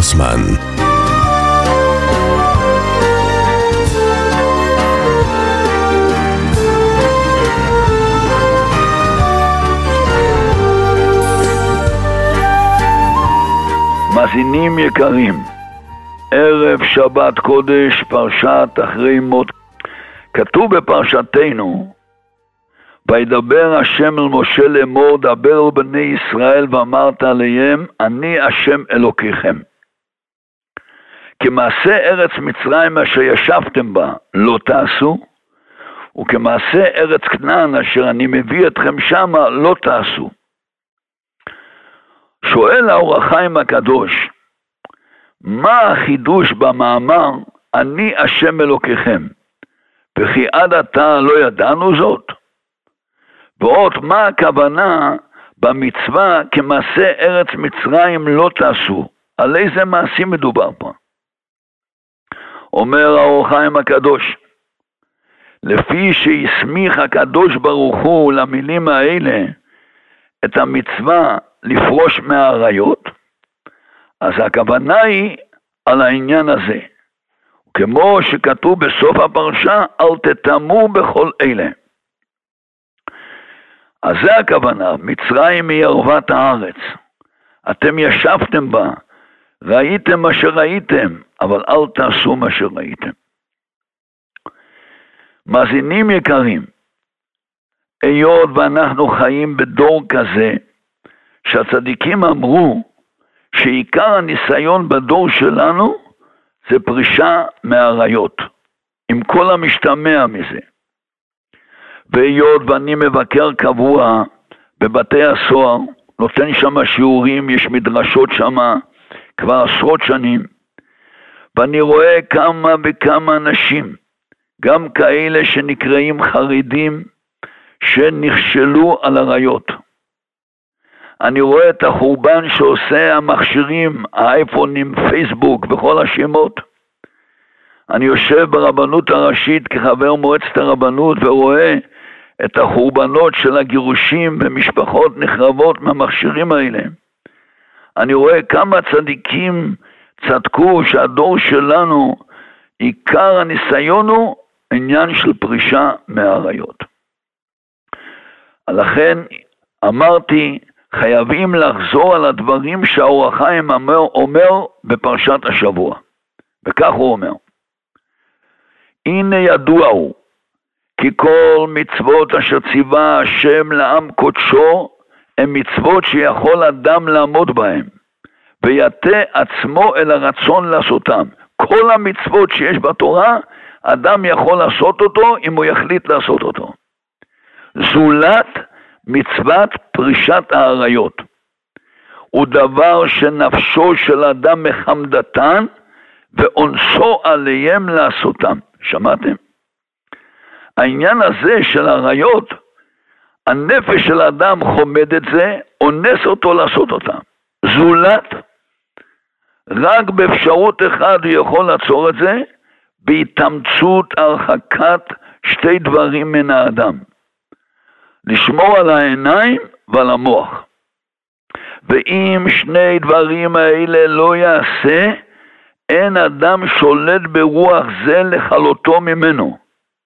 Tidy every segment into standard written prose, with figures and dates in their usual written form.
גרוסמן. מאזינים יקרים, ערב שבת קודש, פרשת אחרי מות. כתוב בפרשתנו, וידבר השם אל משה לאמור, דבר אל בני ישראל ואמרת עליהם, אני השם אלוקיכם. כמעשה ארץ מצרים אשר ישבתם בה לא תעשו, וכמעשה ארץ כנען אשר אני מביא אתכם שמה לא תעשו. שואל האור החיים הקדוש, מה החידוש במאמר אני השם אלוקיכם, וכי עד עתה לא ידענו זאת? ועוד מה הכוונה במצווה כמעשה ארץ מצרים לא תעשו? על איזה מעשים מדובר פה? אומר האור החיים הקדוש, לפי שהסמיך הקדוש ברוך הוא למילים האלה את המצווה לפרוש מהעריות, אז הכוונה היא על העניין הזה. כמו שכתוב בסוף הפרשה, אל תטמאו בכל אלה. אז זה הכוונה, מצרים היא ערבת הארץ. אתם ישבתם בה, ראיתם מה שראיתם, אבל אל תעשו מה שראיתם. מאזינים יקרים, היות ואנחנו חיים בדור כזה, שהצדיקים אמרו שעיקר הניסיון בדור שלנו זה פרישה מהעריות, עם כל המשתמע מזה. והיות ואני מבקר קבוע בבתי הסוהר, נותן שם שיעורים, יש מדרשות שם כבר עשרות שנים, ואני רואה כמה וכמה אנשים, גם כאלה שנקראים חרדים, שנכשלו על עריות. אני רואה את החורבן שעושה המכשירים, האייפונים, פייסבוק וכל השמות. אני יושב ברבנות הראשית כחבר מועצת הרבנות ורואה את החורבנות של הגירושים ומשפחות נחרבות מהמכשירים האלה. אני רואה כמה צדיקים צדקו שהדור שלנו, עיקר הניסיון הוא עניין של פרישה מהעריות. לכן אמרתי, חייבים לחזור על הדברים שהאור החיים אומר בפרשת השבוע. וכך הוא אומר, הנה ידוע הוא, כי כל מצוות אשר ציווה השם לעם קודשו, הן מצוות שיכול אדם לעמוד בהן, ויתה עצמו אל הרצון לעשותם. כל המצוות שיש בתורה, אדם יכול לעשות אותו אם הוא יחליט לעשות אותו. זולת מצוות פרישת העריות, הוא דבר שנפשו של אדם מחמדתן, ואונסו עליהם לעשותם. שמעתם? העניין הזה של העריות, הנפש של האדם חומד את זה, אונס אותו לעשות אותם. זולת, רק באפשרות אחד הוא יכול לעצור את זה, בהתאמצות הרחקת שתי דברים מן האדם. לשמור על העיניים ועל המוח. ואם שני דברים האלה לא יעשה, אין אדם שולט ברוח זה לחלוטו ממנו.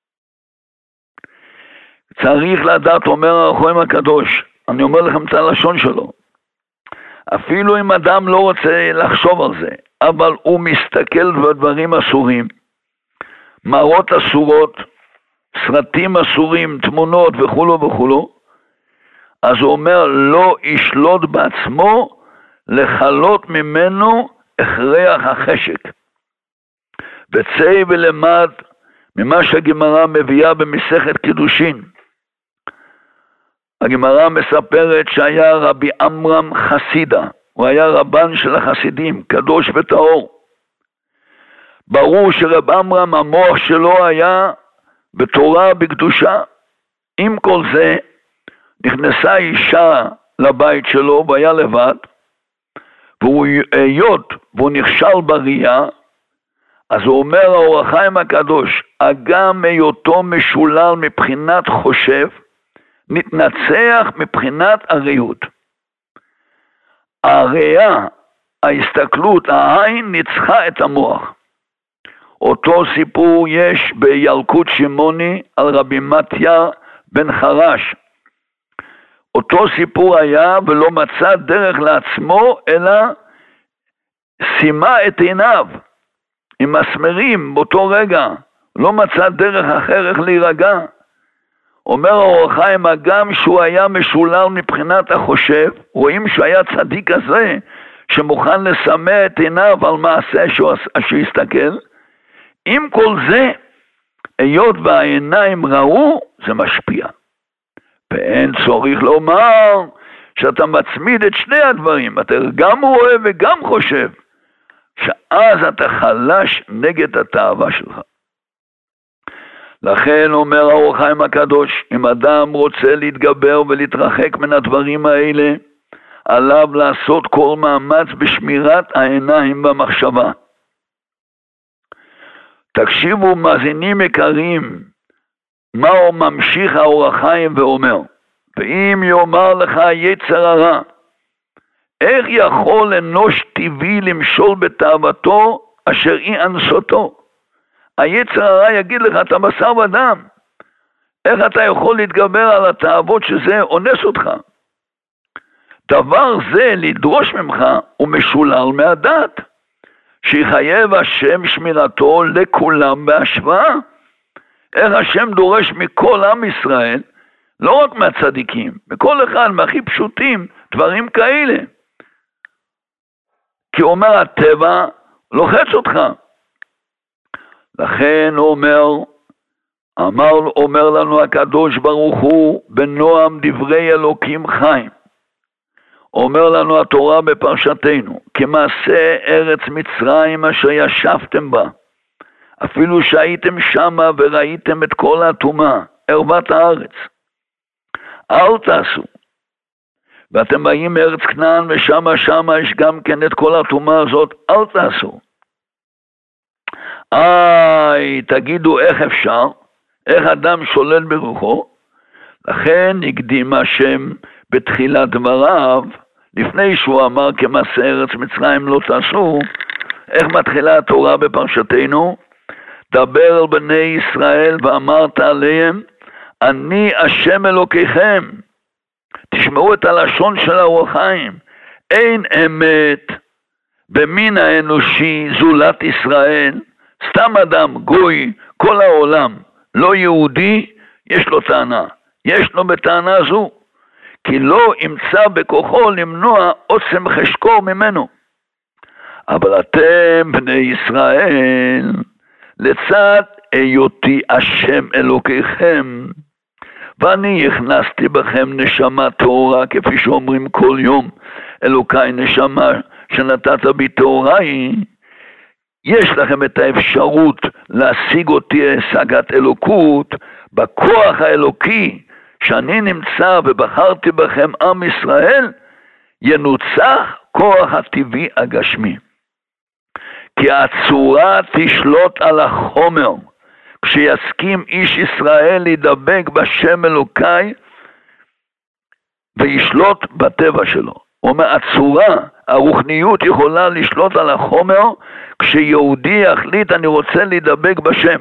צריך לדעת, אומר הרחום הקדוש, אני אומר לכם את הלשון שלו, אפילו אם אדם לא רוצה לחשוב על זה, אבל הוא מסתכל בדברים אסורים, מראות אסורות, סרטים אסורים, תמונות וכולו וכולו, אז הוא אומר, לא ישלוט בעצמו לחלות ממנו הכרח החשק. וצא ולמד ממה שהגמרא מביאה במסכת קידושין. הגמרא מספרת שהיה רבי עמרם חסידה, הוא היה רבן של החסידים, קדוש וטהור. ברור שרב עמרם המוח שלו היה בתורה בקדושה. עם כל זה נכנסה אישה לבית שלו והיה לבד, והוא נכשל בראייה, אז הוא אומר האור החיים הקדוש, אגם היותו משולל מבחינת חושב, נתנצח מבחינת הראיות. הראייה ההסתכלות, העין ניצחה את המוח. אותו סיפור יש בילקוט שמעוני על רבי מתיה בן חרש. אותו סיפור היה ולא מצא דרך לעצמו, אלא שימה את עיניו עם מסמרים באותו רגע, לא מצא דרך אחר איך להירגע. אומר האור החיים, הגם שהוא היה משולל מבחינת החושב, רואים שהוא היה צדיק כזה, שמוכן לשמח את עיניו על מעשה שהסתכל. עם כל זה, היות והעיניים ראו, זה משפיע. ואין צורך לומר שאתה מצמיד את שני הדברים, אתה גם רואה וגם חושב, שאז אתה חלש נגד התאווה שלך. לכן אומר האור החיים הקדוש, אם אדם רוצה להתגבר ולהתרחק מן הדברים האלה, עליו לעשות כל מאמץ בשמירת העיניים והמחשבה. תקשיבו מאזינים יקרים, מה הוא ממשיך האור החיים ואומר, ואם יאמר לך יצר הרע, איך יכול אנוש טבעי למשול בתאוותו אשר היא אנסותו? היצר הרע יגיד לך, אתה בשר ודם, איך אתה יכול להתגבר על התאוות שזה אונס אותך? דבר זה לדרוש ממך הוא משולל מהדת, שיחייב השם שמירתו לכולם בהשוואה. איך השם דורש מכל עם ישראל, לא רק מהצדיקים, מכל אחד מהכי פשוטים, דברים כאלה. כי אומר הטבע לוחץ אותך. לכן הוא אומר לנו הקדוש ברוך הוא בנועם דברי אלוקים חיים. אומר לנו התורה בפרשתנו, כמעשה ארץ מצרים אשר ישבתם בה, אפילו שהייתם שמה וראיתם את כל הטומאה, ערוות הארץ, אל תעשו. ואתם באים מארץ כנען ושמה יש גם כן את כל הטומאה הזאת, אל תעשו. תגידו איך אפשר, איך אדם שולל ברוחו. לכן הקדים השם בתחילת דבריו, לפני שהוא אמר כמעשה ארץ מצרים לא תעשו, איך מתחילה התורה בפרשתנו? דבר על בני ישראל ואמרת עליהם, אני השם אלוקיכם. תשמעו את הלשון של האור החיים, אין אמת במין האנושי זולת ישראל, סתם אדם, גוי, כל העולם, לא יהודי, יש לו טענה. יש לו בטענה זו, כי לא ימצא בכוחו למנוע עוצם חשקו ממנו. אבל אתם בני ישראל, לצד היותי השם אלוקיכם, ואני הכנסתי בכם נשמה טהורה, כפי שאומרים כל יום, אלוקי נשמה שנתת בי טהורה היא, יש לכם את האפשרות להשיג אותי השגת אלוקות, בכוח האלוקי שאני נמצא ובחרתי בכם עם ישראל, ינוצח כוח הטבעי הגשמי. כי הצורה תשלוט על החומר, כשיסכים איש ישראל להידבק בשם אלוקי וישלוט בטבע שלו. הוא אומר, הצורה, הרוחניות יכולה לשלוט על החומר, כשיהודי יחליט אני רוצה להידבק בשם.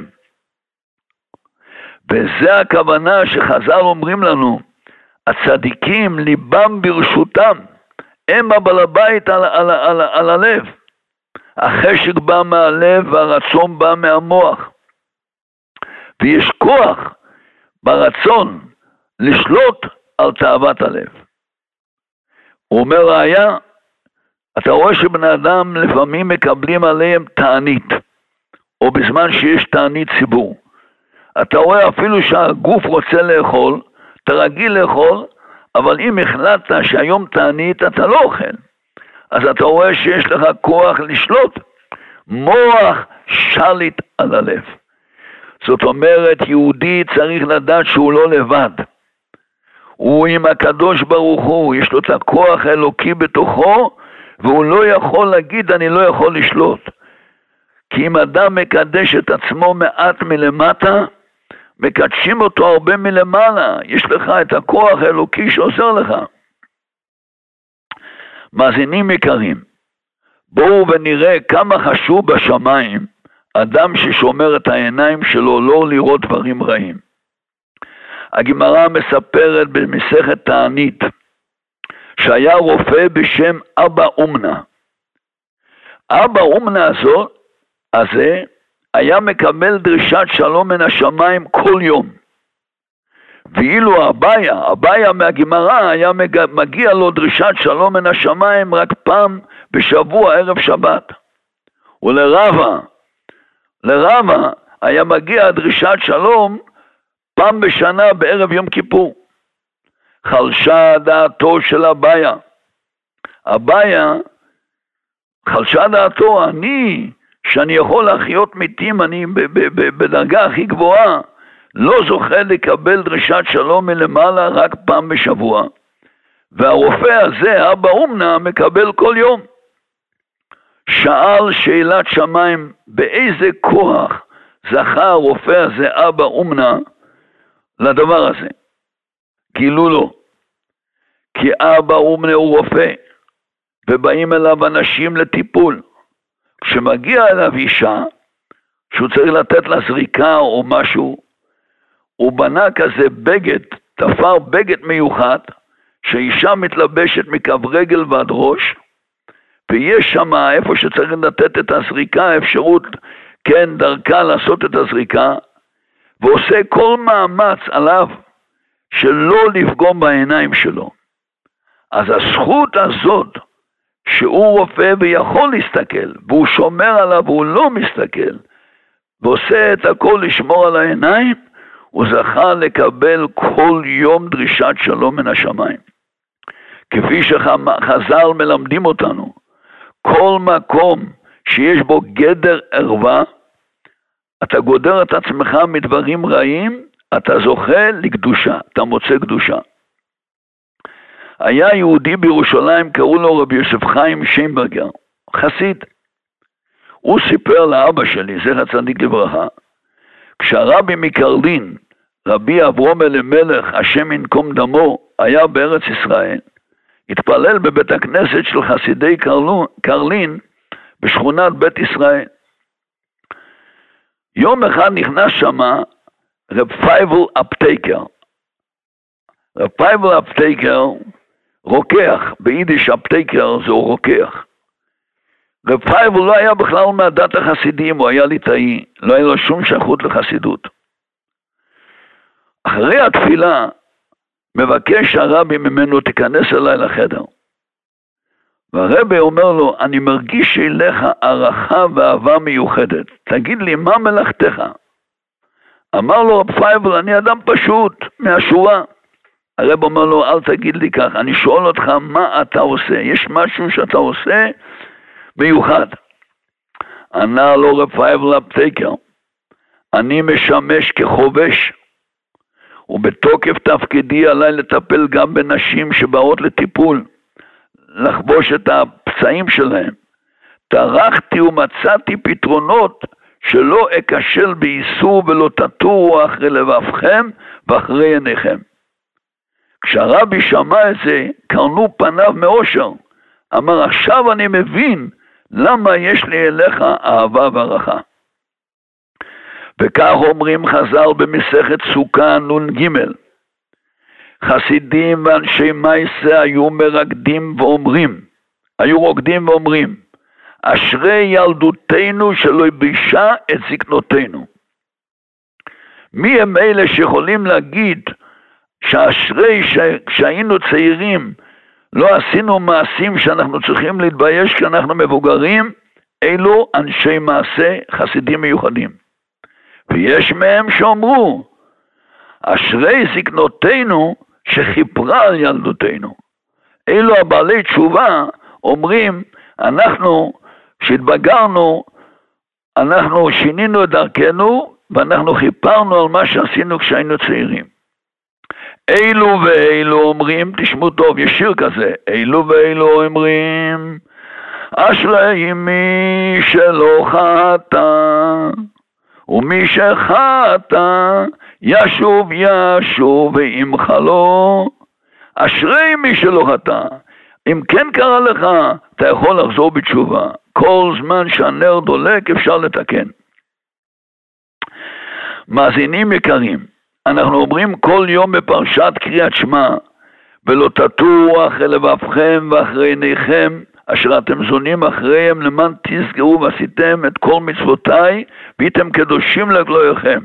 וזה הכוונה שחז"ל אומרים לנו, הצדיקים ליבם ברשותם, הם הבעל הבית על הלב. החשק בא מהלב והרצון בא מהמוח. ויש כוח ברצון לשלוט על תאוות הלב. הוא אומר ראיה, אתה רואה שבני אדם לפעמים מקבלים עליהם תענית, או בזמן שיש תענית ציבור. אתה רואה אפילו שהגוף רוצה לאכול, אתה רגיל לאכול, אבל אם החלטת שהיום תענית אתה לא אוכל, אז אתה רואה שיש לך כוח לשלוט, מוח שליט על הלב. זאת אומרת, יהודי צריך לדעת שהוא לא לבד. הוא עם הקדוש ברוך הוא, יש לו את הכוח האלוקי בתוכו, והוא לא יכול להגיד אני לא יכול לשלוט. כי אם אדם מקדש את עצמו מעט מלמטה, מקדשים אותו הרבה מלמעלה, יש לך את הכוח האלוקי שעוזר לך. מאזינים יקרים, בואו ונראה כמה חשוב בשמיים אדם ששומר את העיניים שלו לא לראות דברים רעים. הגמרא מספרת במסכת תענית שהיה רופא בשם אבא אומנה. אבא אומנה הזה היה מקבל דרישת שלום מן השמיים כל יום. ואילו הבעיה מהגמרא היה מגיע לו דרישת שלום מן השמיים רק פעם בשבוע ערב שבת. ולרבה היה מגיע דרישת שלום פעם בשנה בערב יום כיפור. חלשה דעתו של הבעיה חלשה דעתו, שאני יכול להחיות מתים, אני בדרגה הכי גבוהה, לא זוכה לקבל דרישת שלום מלמעלה רק פעם בשבוע. והרופא הזה, אבא אומנה, מקבל כל יום. שאל שאלת שמיים, באיזה כוח זכה הרופא הזה, אבא אומנה, לדבר הזה? גילו לו, כי אבא אומנה הוא רופא, ובאים אליו אנשים לטיפול. כשמגיע אליו אישה, שהוא צריך לתת לה זריקה או משהו, הוא בנה כזה בגד, תפר בגד מיוחד, שאישה מתלבשת מכף רגל ועד ראש, ויש שם איפה שצריך לתת את הזריקה, אפשרות, כן, דרכה לעשות את הזריקה, ועושה כל מאמץ עליו, שלא לפגום בעיניים שלו. אז הזכות הזאת, שהוא רופא ויכול להסתכל, והוא שומר עליו והוא לא מסתכל, ועושה את הכל לשמור על העיניים, הוא זכה לקבל כל יום דרישת שלום מן השמיים. כפי שחז"ל מלמדים אותנו, כל מקום שיש בו גדר ערווה, אתה גודר את עצמך מדברים רעים, אתה זוכה לקדושה, אתה מוצא קדושה. היה יהודי בירושלים, קראו לו רבי יוסף חיים שיינברגר, חסיד. הוא סיפר לאבא שלי, זכר צדיק לברכה, כשהרבי מקרלין, רבי אברום אלימלך, השם ינקום דמו, היה בארץ ישראל, התפלל בבית הכנסת של חסידי קרלין, בשכונת בית ישראל. יום אחד נכנס שמה רב פייבל אפטייקר. רב פייבל אפטייקר, רוקח, ביידיש אפטייקר זה רוקח. רב פייבל לא היה בכלל מהדת החסידים, הוא היה ליטאי, לא היה לו שום שייכות לחסידות. אחרי התפילה, מבקש הרבי ממנו, תיכנס אליי לחדר. והרבי אומר לו, אני מרגיש אליך הערכה ואהבה מיוחדת, תגיד לי, מה מלאכתך? אמר לו רב פייבל, אני אדם פשוט, מהשורה. הרב אומר לו, אל תגיד לי כך, אני שואל אותך מה אתה עושה, יש משהו שאתה עושה מיוחד. ענה לו רב פייבל אפטייקר, אני משמש כחובש, ובתוקף תפקידי עליי לטפל גם בנשים שבאות לטיפול, לחבוש את הפצעים שלהם. טרחתי ומצאתי פתרונות שלא אכשל באיסור ולא תטורו אחרי לבבכם ואחרי עיניכם. כשהרבי שמע את זה, קרנו פניו מאושר. אמר, עכשיו אני מבין למה יש לי אליך אהבה והערכה. וכך אומרים חז"ל במסכת סוכה נ"ג, חסידים ואנשי מייסה היו רוקדים ואומרים, אשרי ילדותנו שלא בישה את זקנותינו. מי הם אלה שיכולים להגיד שאשרי כשהיינו צעירים לא עשינו מעשים שאנחנו צריכים להתבייש כשאנחנו מבוגרים? אלו אנשי מעשה, חסידים מיוחדים. ויש מהם שאומרו, אשרי זקנותינו שכיפרה על ילדותנו. אלו הבעלי תשובה אומרים, אנחנו שהתבגרנו, אנחנו שינינו את דרכנו, ואנחנו חיפרנו על מה שעשינו כשהיינו צעירים. אלו ואלו אומרים, תשמעו טוב, יש שיר כזה, אלו ואלו אומרים, אשרי מי שלא חטא, ומי שחטא ישוב וימחלו. אשרי מי שלא חטא, אם כן קרה לך, אתה יכול לחזור בתשובה. כל זמן שהנר דולק אפשר לתקן. מאזינים יקרים, אנחנו אומרים כל יום בפרשת קריאת שמע, ולא תטורו אחרי לבבכם ואחרי עיניכם, אשר אתם זונים אחריהם, למען תזכרו ועשיתם את כל מצוותיי, והייתם קדושים לאלוהיכם.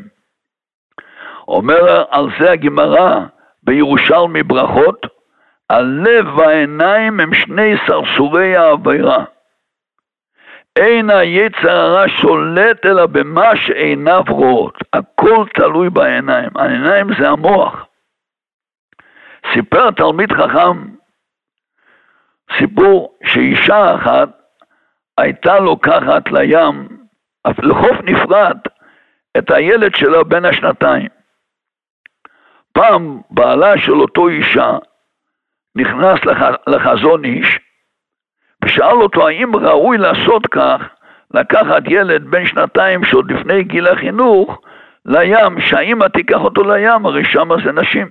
אומר על זה הגמרא בירושלמי ברכות, הלב והעיניים הם שני סרסורי העבירה. אין היצר הרע שולט אלא במה שעיניו רואות. הכל תלוי בעיניים. העיניים זה המוח. סיפר תלמיד חכם סיפור שאישה אחת הייתה לוקחת לים, לחוף נפרד, את הילד שלה בן השנתיים. פעם בעלה של אותו אישה נכנס לחזון איש, ושאל אותו האם ראוי לעשות כך, לקחת ילד בן שנתיים שעוד לפני גיל החינוך לים, שהאמא תיקח אותו לים, הרי שמה זה נשים.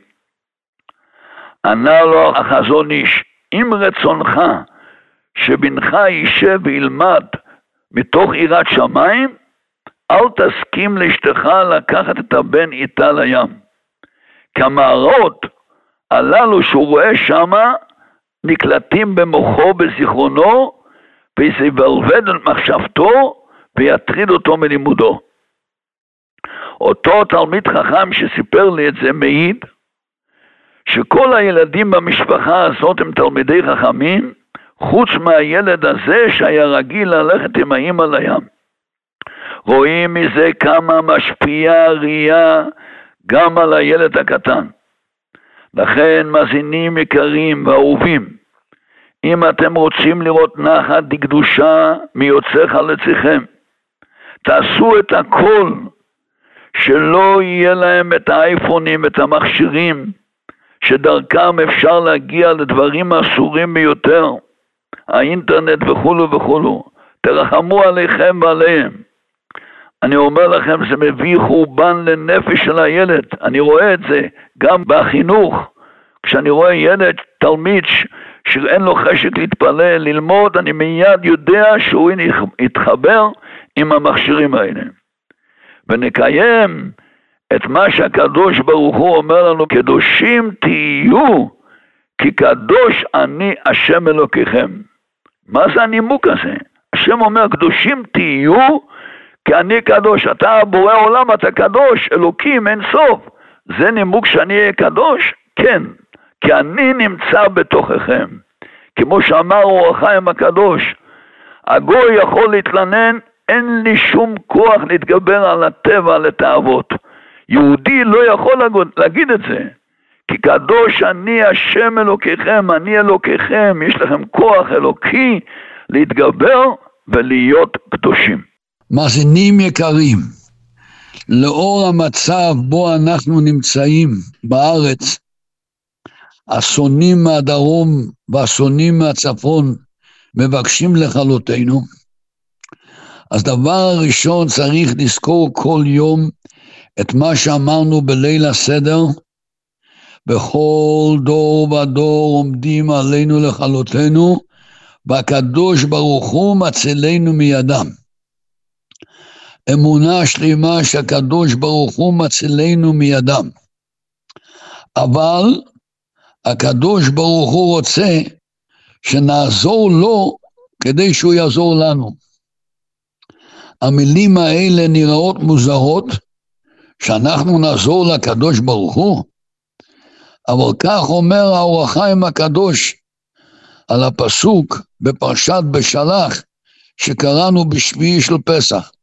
ענה לו החזון איש, אם רצונך שבנך יישב וילמד מתוך יראת שמיים, אל תסכים לאשתך לקחת את הבן איתה לים. כי המראות הללו שהוא רואה שמה נקלטים במוחו בזיכרונו, וזה יבלבל את מחשבתו ויטריד אותו מלימודו. אותו תלמיד חכם שסיפר לי את זה מעיד שכל הילדים במשפחה הזאת הם תלמידי חכמים, חוץ מהילד הזה שהיה רגיל ללכת עם האמא לים. רואים מזה כמה משפיעה הראייה גם על הילד הקטן. לכן מאזינים יקרים ואהובים, אם אתם רוצים לראות נחת דקדושה מיוצא חלציכם, תעשו את הכל שלא יהיה להם את האייפונים, את המכשירים, שדרכם אפשר להגיע לדברים אסורים ביותר, האינטרנט וכולו וכולו. תרחמו עליכם ועליהם. אני אומר לכם, זה מביא חורבן לנפש של הילד. אני רואה את זה גם בחינוך. כשאני רואה ילד, תלמיד שאין לו חשק להתפלל, ללמוד, אני מיד יודע שהוא יתחבר עם המכשירים האלה. ונקיים את מה שהקדוש ברוך הוא אומר לנו, קדושים תהיו, כי קדוש אני השם אלוקיכם. מה זה הנימוק הזה? השם אומר, קדושים תהיו, כי אני קדוש. אתה בורא עולם, אתה קדוש, אלוקים אין סוף. זה נימוק שאני אהיה קדוש? כן, כי אני נמצא בתוככם. כמו שאמר אור החיים הקדוש, הגוי יכול להתלנן, אין לי שום כוח להתגבר על הטבע, על התאוות. יהודי לא יכול להגיד את זה, כי קדוש אני השם אלוקיכם, אני אלוקיכם, יש לכם כוח אלוקי להתגבר ולהיות קדושים. מאזינים יקרים, לאור המצב בו אנחנו נמצאים בארץ, אסונים מהדרום ואסונים מהצפון מבקשים לכלותנו, אז דבר הראשון צריך לזכור כל יום את מה שאמרנו בליל הסדר, בכל דור ודור עומדים עלינו לכלותנו, והקדוש ברוך הוא מצילנו מידם. אמונה שלמה שהקדוש ברוך הוא מצילנו מידם. אבל הקדוש ברוך הוא רוצה שנעזור לו כדי שהוא יעזור לנו. המילים האלה נראות מוזרות, שאנחנו נעזור לקדוש ברוך הוא, אבל כך אומר האור החיים הקדוש על הפסוק בפרשת בשלח שקראנו בשביעי של פסח.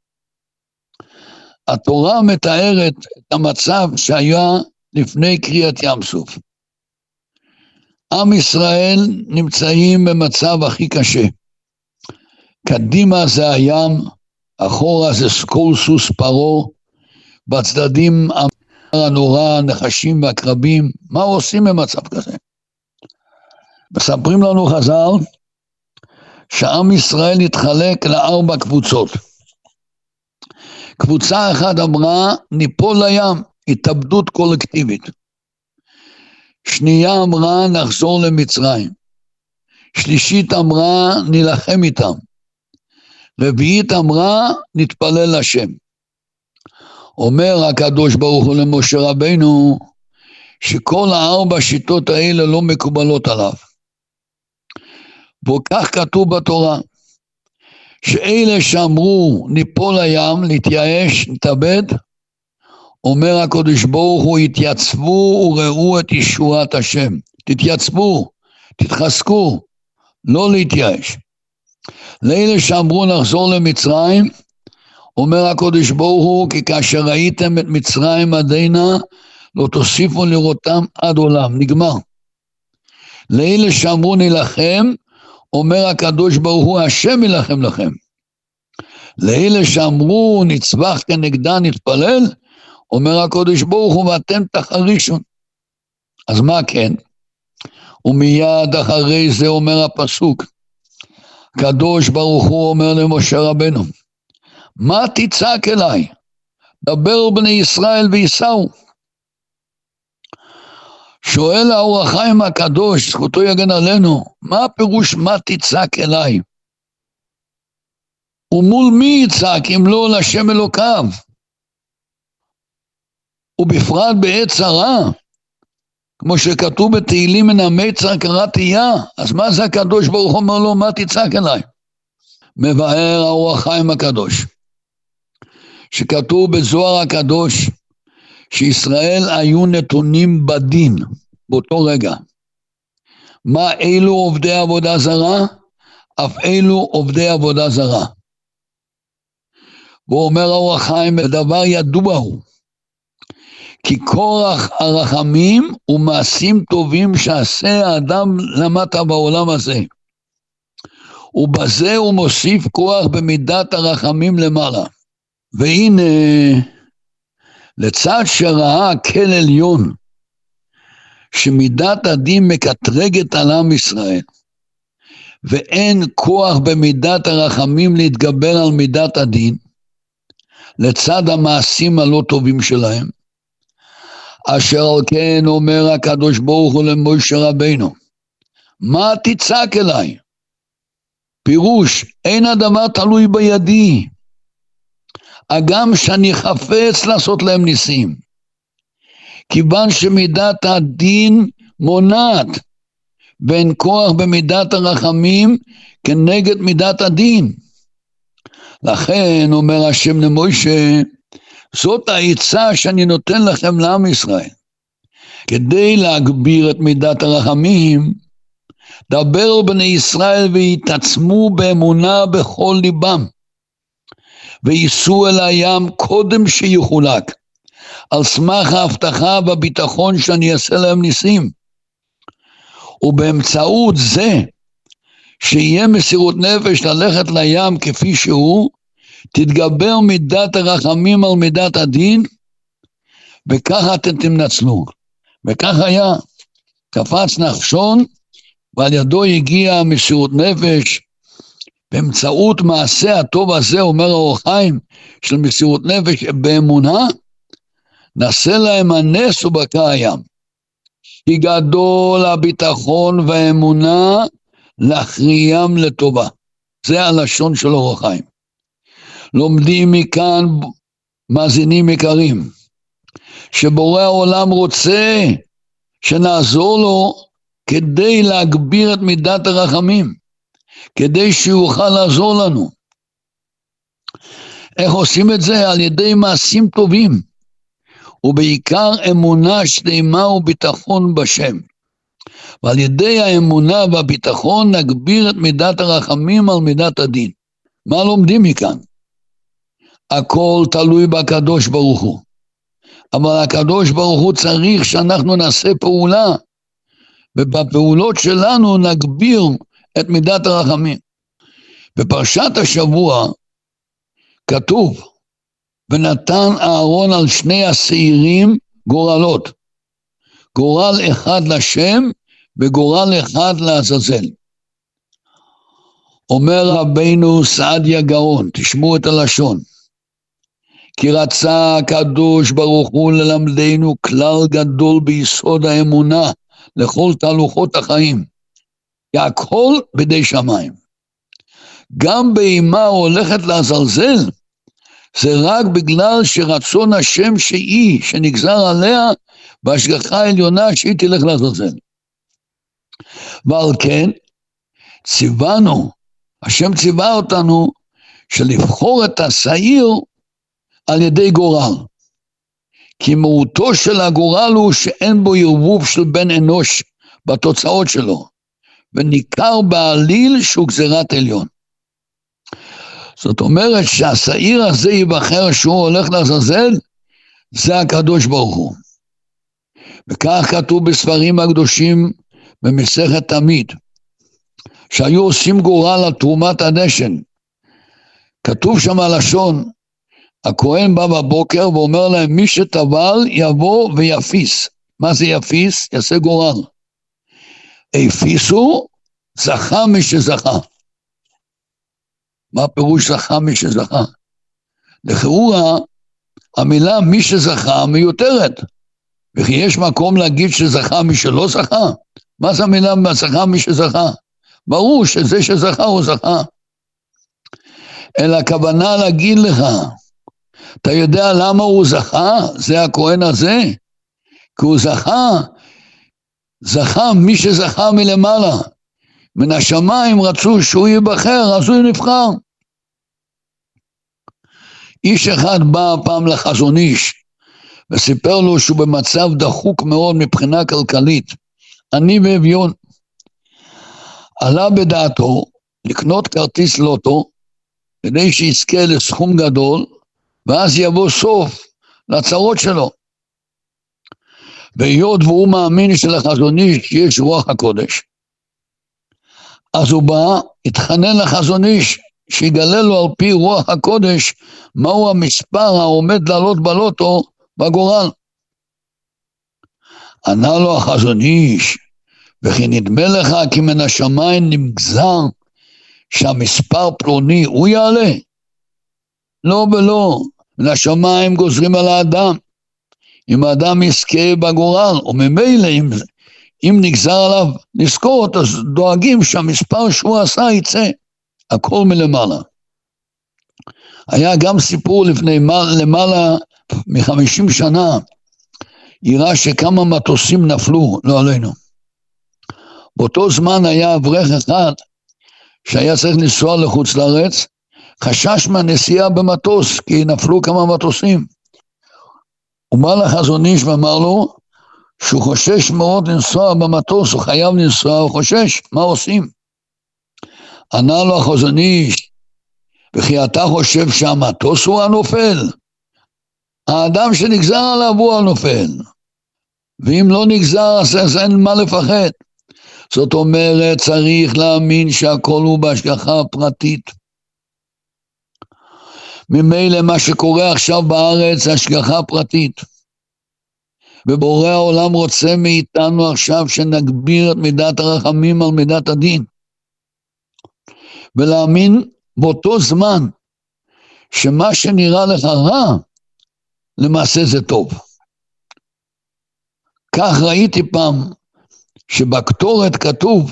התורה מתארת את המצב שהיה לפני קריאת ים סוף. עם ישראל נמצאים במצב הכי קשה. קדימה זה הים, אחורה זה כל סוס פרעה, בצדדים הנורא, נחשים והקרבים. מה עושים במצב כזה? מספרים לנו חז"ל שעם ישראל התחלק ל4 קבוצות. קבוצה אחת אמרה ניפול לים, התאבדות קולקטיבית. שנייה אמרה נחזור למצרים. שלישית אמרה, נלחם איתם. רביעית אמרה, נתפלל לשם. אומר הקדוש ברוך הוא למשה רבינו, שכל 4 שיטות האלה לא מקובלות עליו. וכך כתוב בתורה, שאלה שאמרו ניפול לים, להתייאש, נתאבד, אומר הקדוש ברוך הוא, התייצבו וראו את ישועת השם. תתייצבו, תתחזקו, לא להתייאש. לאלה שאמרו נחזור למצרים, אומר הקדוש ברוך הוא, כי כאשר ראיתם את מצרים עד הנה, לא תוסיפו לראותם עד עולם, נגמר. לאלה שאמרו נלחם, אומר הקדוש ברוך הוא, השם ילחם לכם. לאלה שאמרו נצבח כנגדה נתפלל, אומר הקדוש ברוך הוא, ואתם תחרישון. אז מה כן? ומיד אחרי זה אומר הפסוק, הקדוש ברוך הוא אומר למשה רבנו, מה תצעק אליי? דבר בני ישראל ויסעו. שואל האור החיים הקדוש, זכותו יגן עלינו, מה הפירוש מה תצעק אליי? ומול מי יצעק אם לא לשם אלוקיו? ובפרט בעת צרה, כמו שכתוב בתהילים מן המצר קראת תהיה, אז מה זה הקדוש ברוך הוא אומר לו, מה תצעק אליי? מבאר האור החיים הקדוש, שכתוב בזוהר הקדוש, שישראל היו נתונים בדין באותו רגע. מה אלו עובדי עבודה זרה? אף אלו עובדי עבודה זרה. והוא אומר האור החיים, בדבר ידוע הוא, כי כורח הרחמים ומעשים טובים שעשה האדם למטה בעולם הזה. ובזה הוא מוסיף כוח במידת הרחמים למעלה. והנה, לצד שראה כל עליון, שמידת הדין מקטרגת על עם ישראל, ואין כוח במידת הרחמים להתגבר על מידת הדין, לצד המעשים הלא טובים שלהם, אשר על כן אומר הקדוש ברוך הוא למשה רבינו, מה תצעק אליי? פירוש, אין הדבר תלוי בידי, הגם שאני חפץ לעשות להם ניסים, כיוון שמידת הדין מונעת, ואין כוח במידת הרחמים כנגד מידת הדין. לכן אומר השם למשה, זאת העצה שאני נותן לכם לעם ישראל, כדי להגביר את מידת הרחמים, דבר בני ישראל ויתעצמו באמונה בכל ליבם, וייסעו אל הים קודם שיחולק, על סמך ההבטחה והביטחון שאני אעשה להם ניסים, ובאמצעות זה שיהיה מסירות נפש ללכת לים כפי שהוא, תתגבר מידת הרחמים על מידת הדין, וככה אתם תנצלו. וכך היה, קפץ נחשון, ועל ידו הגיע מסירות נפש, באמצעות מעשה הטוב הזה, אומר האור החיים, של מסירות נפש באמונה, נעשה להם הנס ובקע הים. כי גדול הביטחון והאמונה, להכריעם לטובה. זה הלשון של האור החיים. לומדים מכאן מאזינים יקרים, שבורא העולם רוצה שנעזור לו כדי להגביר את מידת הרחמים, כדי שיוכל לעזור לנו. איך עושים את זה? על ידי מעשים טובים, ובעיקר אמונה שלמה וביטחון בשם. ועל ידי האמונה והביטחון נגביר את מידת הרחמים על מידת הדין. מה לומדים מכאן? הכל תלוי בקדוש ברוך הוא. אבל הקדוש ברוך הוא צריך שאנחנו נעשה פעולה, ובפעולות שלנו נגביר את מידת הרחמים. בפרשת השבוע כתוב, ונתן אהרון על 2 השעירים גורלות, גורל אחד לשם וגורל אחד לעזאזל. אומר רבינו סעדיה גאון, תשמעו את הלשון, כי רצה הקדוש ברוך הוא ללמדנו כלל גדול ביסוד האמונה לכל תהלוכות החיים, הכל בידי שמיים. גם בהמה הולכת לעזלזל, זה רק בגלל שרצון השם שהיא, שנגזר עליה, בהשגחה העליונה שהיא תלך לעזלזל. ועל כן, ציוונו, השם ציווה אותנו, שלבחור את השעיר על ידי גורל. כי מהותו של הגורל הוא שאין בו ערבוב של בן אנוש בתוצאות שלו, וניכר בעליל שהוא גזירת עליון. זאת אומרת שהשעיר הזה ייבחר שהוא הולך לעזאזל, זה הקדוש ברוך הוא. וכך כתוב בספרים הקדושים במסכת תמיד, שהיו עושים גורל על תרומת הדשן. כתוב שם הלשון, הכהן בא בבוקר ואומר להם, מי שטבל יבוא ויפיס. מה זה יפיס? יעשה גורל. הפיסו, זכה מי שזכה. מה הפירוש זכה מי שזכה? לכאורה, המילה מי שזכה מיותרת. וכי יש מקום להגיד שזכה מי שלא זכה? מה זה המילה זכה מי שזכה? ברור שזה שזכה הוא זכה. אלא הכוונה להגיד לך, אתה יודע למה הוא זכה? זה הכהן הזה. כי הוא זכה מי שזכה מלמעלה. מן השמיים רצו שהוא ייבחר, אז הוא נבחר. איש אחד בא פעם לחזון איש, וסיפר לו שהוא במצב דחוק מאוד מבחינה כלכלית, עני ואביון. עלה בדעתו לקנות כרטיס לוטו, כדי שיזכה לסכום גדול, ואז יבוא סוף לצרות שלו. והיות והוא מאמין שלחזון איש יש רוח הקודש, אז הוא בא, התחנן לחזון איש, שיגלה לו על פי רוח הקודש, מהו המספר העומד לעלות בלוטו בגורל. ענה לו החזון איש, וכי נדמה לך כי מן השמיים נגזר, שהמספר פלוני הוא יעלה? לא ולא, מן השמיים גוזרים על האדם. אם האדם יזכה בגורל, או ממילא אם נגזר עליו לזכות, אז דואגים שהמספר שהוא עשה יצא, הכל מלמעלה. היה גם סיפור לפני למעלה מ-50 שנה, יראה שכמה מטוסים נפלו, לא עלינו. באותו זמן היה אברך אחד, שהיה צריך לנסוע לחוץ לארץ, חשש מהנסיעה במטוס, כי נפלו כמה מטוסים. הוא בא לחזון איש ואמר לו, שהוא חושש מאוד לנסוע במטוס, הוא חייב לנסוע, הוא חושש, מה עושים? ענה לו החזון איש, וכי אתה חושב שהמטוס הוא הנופל? האדם שנגזר עליו הוא הנופל, ואם לא נגזר, אז אין מה לפחד. זאת אומרת, צריך להאמין שהכל הוא בהשגחה פרטית. ממילא מה שקורה עכשיו בארץ זה השגחה פרטית. ובורא העולם רוצה מאיתנו עכשיו שנגביר את מידת הרחמים על מידת הדין. ולהאמין באותו זמן שמה שנראה לך רע, למעשה זה טוב. כך ראיתי פעם שבקטורת כתוב,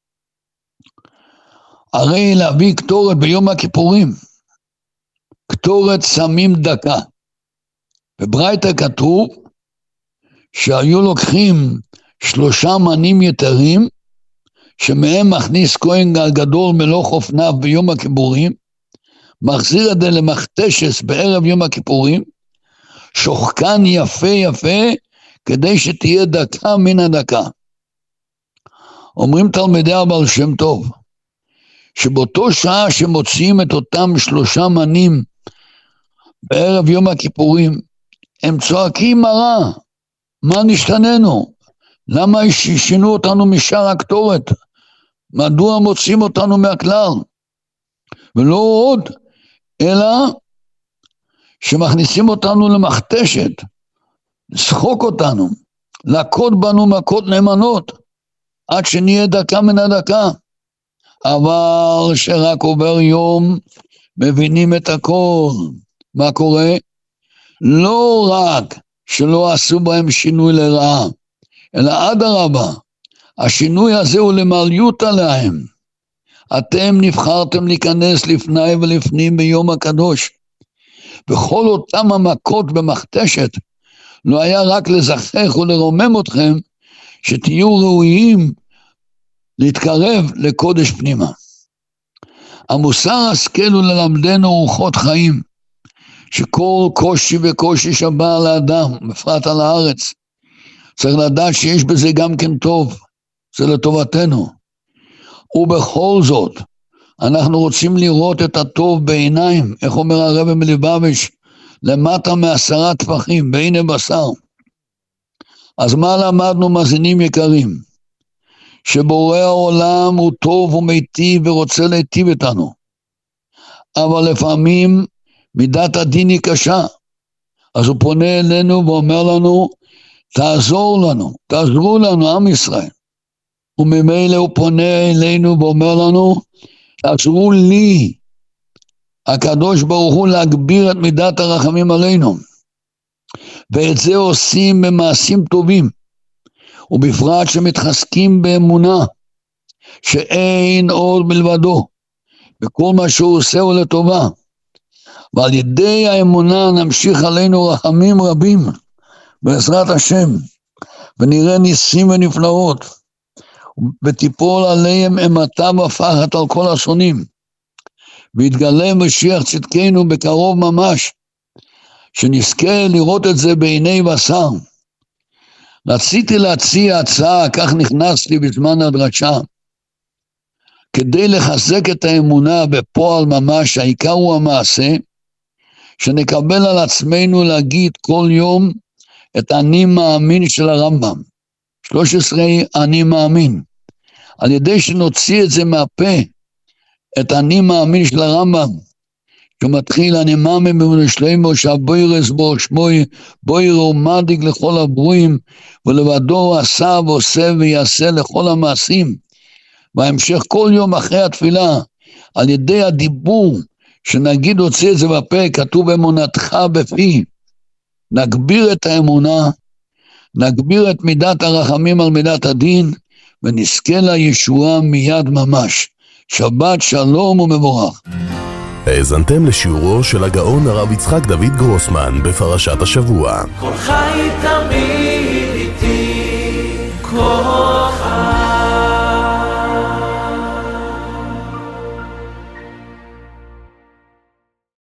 הרי להביא קטורת ביום הכיפורים, קטורת שמים דקה. בברייתא כתוב שהיו לוקחים 3 מנים יתרים, שמהם מכניס כהן גדול מלוא חופניו ביום הכיפורים, מחזיר את זה למכתשס בערב יום הכיפורים, שוחקן יפה יפה, כדי שתהיה דקה מן הדקה. אומרים תלמידי הבעל שם טוב, שבאותו שעה שמוציאים את אותם 3 מנים בערב יום הכיפורים, הם צועקים מרה, מה נשתננו? למה שינו אותנו משאר הקטורת? מדוע מוצאים אותנו מהכלל? ולא עוד, אלא שמכניסים אותנו למכתשת, לשחוק אותנו, להכות בנו מכות נאמנות, עד שנהיה דקה מן הדקה. אבל שרק עובר יום, מבינים את הכל. מה קורה? לא רק שלא עשו בהם שינוי לרעה, אלא אדרבה, השינוי הזה הוא למעליות עליהם. אתם נבחרתם להיכנס לפני ולפנים ביום הקדוש. וכל אותם המכות במכתשת לא היה רק לזכך ולרומם אתכם, שתהיו ראויים להתקרב לקודש פנימה. המוסר השכל הוא ללמדנו אורחות חיים, שכל קושי וקושי שבא על האדם, בפרט על הארץ, צריך לדעת שיש בזה גם כן טוב, זה לטובתנו. ובכל זאת, אנחנו רוצים לראות את הטוב בעיניים, איך אומר הרב מליבאביץ', למטה מ10 טפחים, בעיני בשר. אז מה למדנו מאזינים יקרים? שבורא העולם הוא טוב ומיטיב ורוצה להיטיב איתנו. אבל לפעמים מידת הדין היא קשה. אז הוא פונה אלינו ואומר לנו, תעזור לנו, תעזרו לנו עם ישראל. וממילא הוא פונה אלינו ואומר לנו, תעזרו לי, הקדוש ברוך הוא, להגביר את מידת הרחמים עלינו. ואת זה עושים במעשים טובים, ובפרט שמתחזקים באמונה, שאין עוד מלבדו, וכל מה שהוא עושה הוא לטובה. ועל ידי האמונה נמשיך עלינו רחמים רבים, בעזרת השם, ונראה ניסים ונפלאות, ותיפול עליהם אימתה ופחד על כל השונים, ויתגלה משיח צדקנו בקרוב ממש, שנזכה לראות את זה בעיני בשר. רציתי להציע הצעה, כך נכנס לי בזמן הדרשה, כדי לחזק את האמונה בפועל ממש, העיקר הוא המעשה, שנקבל על עצמנו להגיד כל יום את אני מאמין של הרמב"ם, 13 אני מאמין, על ידי שנוציא את זה מהפה, את אני מאמין של הרמב"ם, שמתחיל אני מאמין באמונה שלמה, שהבוירס בו שמוי, בויר ומדיק לכל הברואים, ולבדו עשה ועושה ויעשה לכל המעשים, וההמשך כל יום אחרי התפילה, על ידי הדיבור, שנגיד הוציא את זה בפה, כתוב אמונתך בפי, נגביר את האמונה, נגביר את מידת הרחמים על מידת הדין, ונזכה לישועה מיד ממש. שבת שלום ומבורך. האזנתם לשיעורו של הגאון הרב יצחק דוד גרוסמן בפרשת השבוע. כל חי תמיד איתי, כל